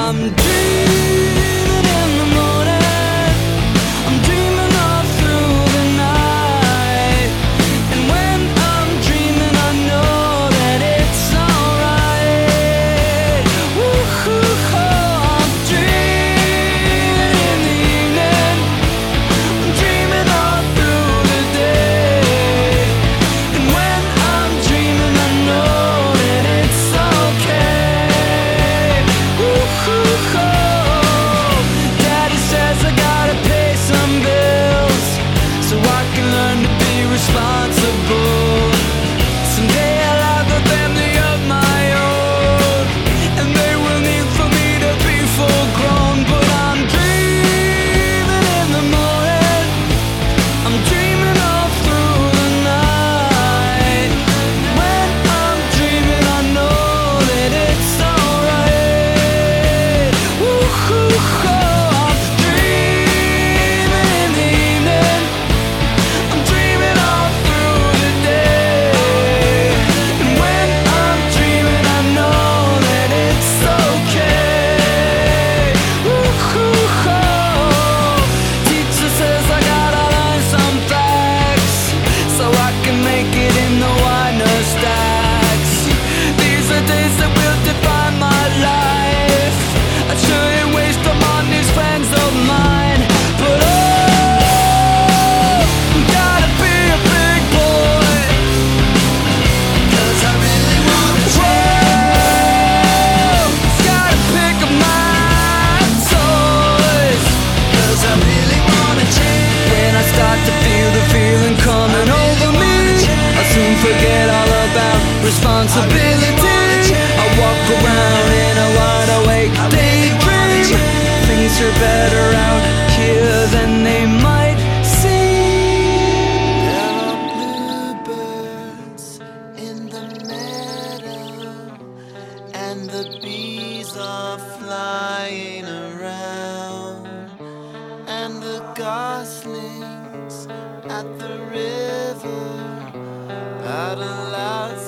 I'm dreaming in the morning, I'm dreaming all through the night. And when I'm dreaming, I know that it's alright. Woo-hoo-ho, I'm dreaming in the evening, I'm dreaming all through the day. And when I'm dreaming, I know that it's okay. Woo-hoo-ho, Daddy says I gotta pay some bills so I can learn to be responsible. Someday I'll have a family of my own, and they will need for me to be full grown. But I'm dreaming in the morning, I'm dreaming all through the night. When I'm dreaming, I know that it's alright. Woo-hoo-ho, I'm dreaming in the evening, I'm dreaming all through the day. And when I'm dreaming, I know that it's okay. Woo-hoo-ho, teacher says I gotta learn some facts so I can make it in the winer stacks. These are days that will define my life. I shouldn't waste them on these friends of mine. But oh, gotta be a big boy, 'cause I really wanna change. Gotta pick up my toys, 'cause I really wanna change. When I start to feel the feeling coming over me, I'll soon forget all about responsibility. I walk around in a wide awake daydream. Things are better out here than they might seem. There are bluebirds in the meadow, and the bees are flying around, and the goslings at the river paddle out